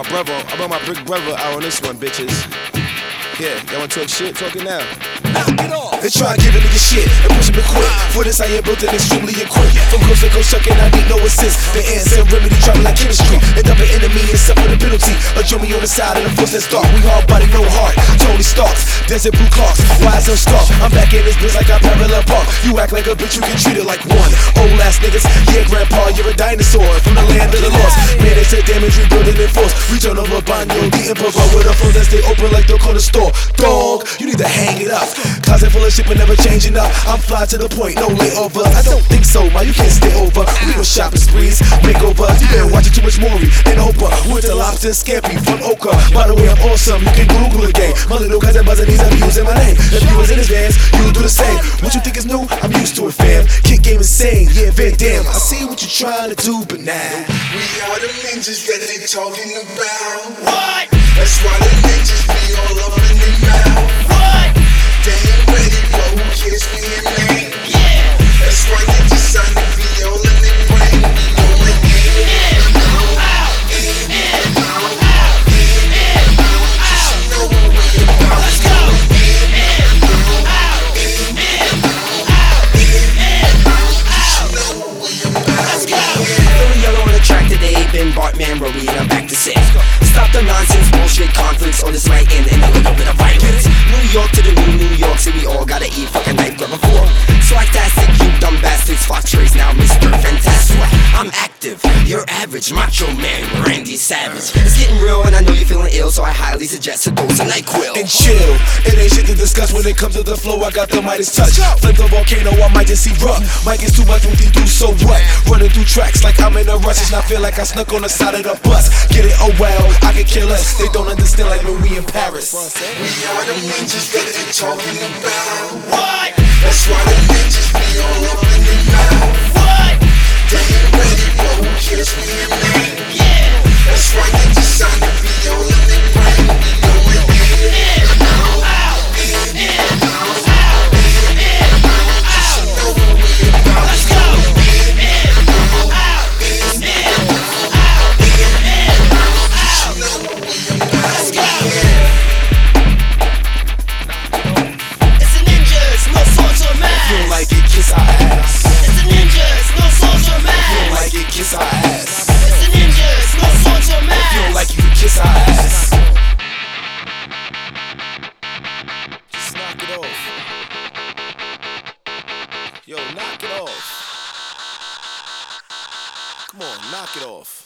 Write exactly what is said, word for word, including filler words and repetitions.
brother, I brought my big brother out on this one, bitches. Yeah, y'all wanna talk shit? Talk it now. Knock it off. They try to give a nigga shit and push him to quit. For this I am built and extremely equipped. From coast to coast shucking, I need no assist. The answer remedy travel like chemistry. End up an enemy and suffer the penalty. A me on the side of the force that's dark. We hard body, no heart. Tony Starks, desert blue clocks. Wise and scarf. I'm back in this bitch like I parallel park. You act like a bitch, you get treated like one. Old ass niggas, yeah, grandpa, you're a dinosaur. From the land of the lost. Man, they said damage, rebuilding in force. Return over Banyo, the emperor with a phone that stay open like the corner store. Dog, you need to hang it up. Closet full of shit but never changing up. I'm fly to the point, no layover. I don't think so, ma, you can't stay over. We go shopping sprees, makeovers. You been watching too much Maury and Oprah. With the lobster and scampi from Oka. By the way, I'm awesome, you can Google again. My little cousin buzzing needs, I'm using my name. If you was in his vans, you would do the same. What you think is new? I'm used to it, fam. Kick game insane, yeah, Van Dam. I see what you're trying to do, but now we are the ninjas that they talking about. What? That's why the ninjas be all up in their mouth. What? They ain't ready, but who cares we in lane? Yeah. That's why they decide to be all in their brain. We know it ain't In, out, in, out, in, out. you know what we about. Let's go. In, out, in, out, in, out. You know what we about. Let's go. Feeling yellow on the track today, been Bartman, Rory, and I'm back to say stop the nonsense, bullshit, conflicts, or this might end in a little bit of violence. New York to the new New York City, all gotta eat fucking knife grab a fork. Swagtastic, you dumb bastards, Fox Trace now, Mister Fantastic. I'm active, you're average, macho man, Randy Savage. It's getting real and I know you're feeling ill, so I highly suggest a dose of NyQuil. and chill. It ain't shit to discuss when it comes to the flow. I got the Midas touch. Flip the volcano, I might just erupt. Mic is too much, what we do, so what? Running through tracks like I'm in a rush. It's not feel like I snuck on the side of the bus. Get it? Oh well, I can kill us. They don't understand like when we in Paris. We are the ninjas that they talking about. What? That's why the ninjas be all up in their mouth. What? They ain't ready, but who cares we in lane? Yeah. That's why they decide to be all in their brain. We know it ain't In, out, in, out, in, out. you know what we about. Let's go. In, out, in, out, in, out. You know what we about. Let's go. It's the ninjas, no social mask. Feel like it, kiss our ass. It's the ninjas, no social mask. Feel like it, kiss our ass. It's the ninjas, no social mask. Feel like you can kiss our ass. Just knock it off. Yo, knock it off. Come on, knock it off.